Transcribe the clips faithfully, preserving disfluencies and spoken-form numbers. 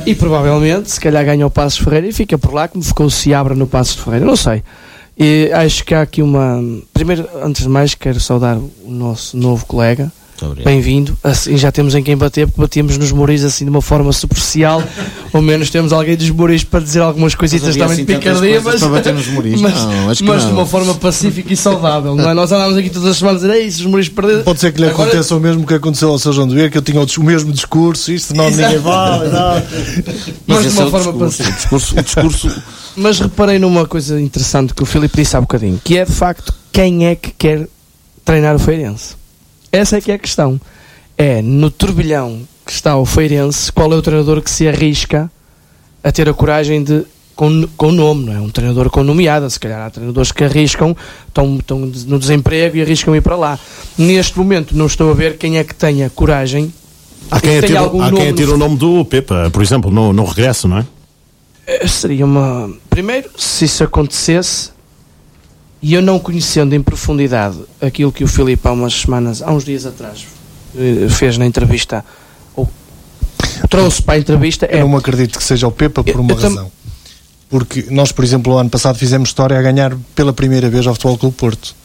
e provavelmente, se calhar ganha o Passos de Ferreira e fica por lá, como ficou o Seabra no Passos de Ferreira, não sei. E acho que há aqui uma... Primeiro, antes de mais, quero saudar o nosso novo colega. Bem-vindo. Assim já temos em quem bater, porque batíamos nos Muris assim de uma forma superficial. Ou menos temos alguém dos Muris para dizer algumas coisitas também assim de picardia, mas, para bater nos Muris. mas, não, acho que mas não. de uma forma pacífica e saudável, não é? Nós andámos aqui todas as semanas a dizer, ei, se os Muris perderam. Pode ser que lhe Agora... aconteça o mesmo que aconteceu ao São João do Ver, que eu tinha o mesmo discurso, isto não ninguém vale, não. Mas de uma é forma discurso, pacífica. o discurso, o discurso... Mas reparei numa coisa interessante que o Filipe disse há bocadinho, que é de facto quem é que quer treinar o Feirense. Essa é que é a questão. É no turbilhão que está o Feirense, qual é o treinador que se arrisca a ter a coragem de, com, com nome, não é? Um treinador com nomeada, se calhar há treinadores que arriscam, estão, estão no desemprego e arriscam ir para lá. Neste momento não estou a ver quem é que tenha coragem. Há quem atire o nome do Pepa, por exemplo, no, no regresso, não é? Seria uma... Primeiro, se isso acontecesse, e eu não conhecendo em profundidade aquilo que o Filipe há umas semanas, há uns dias atrás, fez na entrevista, ou trouxe para a entrevista... Eu é... não acredito que seja o Pepa por uma tam... razão. Porque nós, por exemplo, o ano passado fizemos história a ganhar pela primeira vez ao Futebol Clube Porto.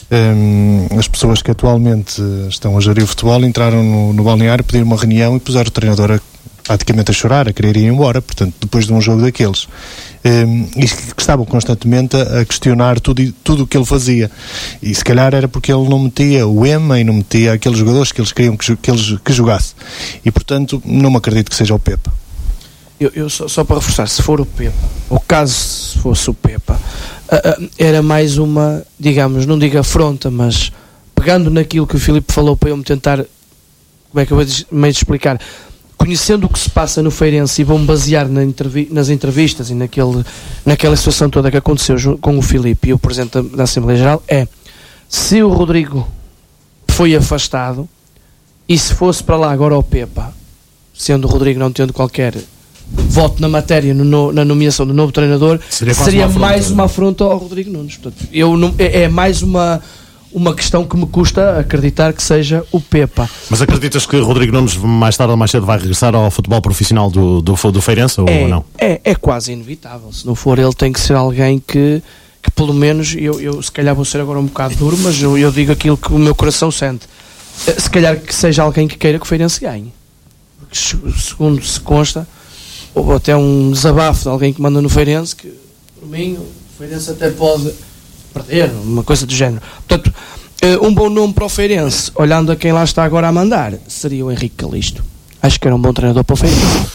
Um, as pessoas que atualmente estão a gerir o futebol entraram no, no balneário, pediram uma reunião e puseram o treinador a, praticamente a chorar, a querer ir embora, portanto, depois de um jogo daqueles. Um, e que estavam constantemente a, a questionar tudo, tudo o que ele fazia. E se calhar era porque ele não metia o Ema e não metia aqueles jogadores que eles queriam que, que, eles, que jogasse. E, portanto, não me acredito que seja o Pepa. Eu, eu só, só para reforçar, se for o Pepa, ou caso se fosse o Pepa, uh, uh, era mais uma, digamos, não digo afronta, mas pegando naquilo que o Filipe falou para eu me tentar, como é que eu vou meio de explicar, conhecendo o que se passa no Feirense e vão basear na entrevi- nas entrevistas e naquele, naquela situação toda que aconteceu com o Filipe e o Presidente da, da Assembleia Geral, é, se o Rodrigo foi afastado e se fosse para lá agora o Pepa, sendo o Rodrigo não tendo qualquer voto na matéria no, no, na nomeação do novo treinador, seria, seria uma mais uma afronta ao Rodrigo Nunes. Portanto, eu não, é, é mais uma, uma questão que me custa acreditar que seja o Pepa. Mas acreditas que o Rodrigo Nunes mais tarde ou mais cedo vai regressar ao futebol profissional do, do, do Feirense ou é, não? É, é quase inevitável. Se não for ele, tem que ser alguém que, que pelo menos, eu, eu se calhar vou ser agora um bocado duro, mas eu, eu digo aquilo que o meu coração sente. Se calhar que seja alguém que queira que o Feirense ganhe. Porque segundo se consta, ou até um desabafo de alguém que manda no Feirense, que por mim o Feirense até pode perder, uma coisa do género. Portanto, um bom nome para o Feirense, olhando a quem lá está agora a mandar, seria o Henrique Calisto. Acho que era um bom treinador para o Feirense.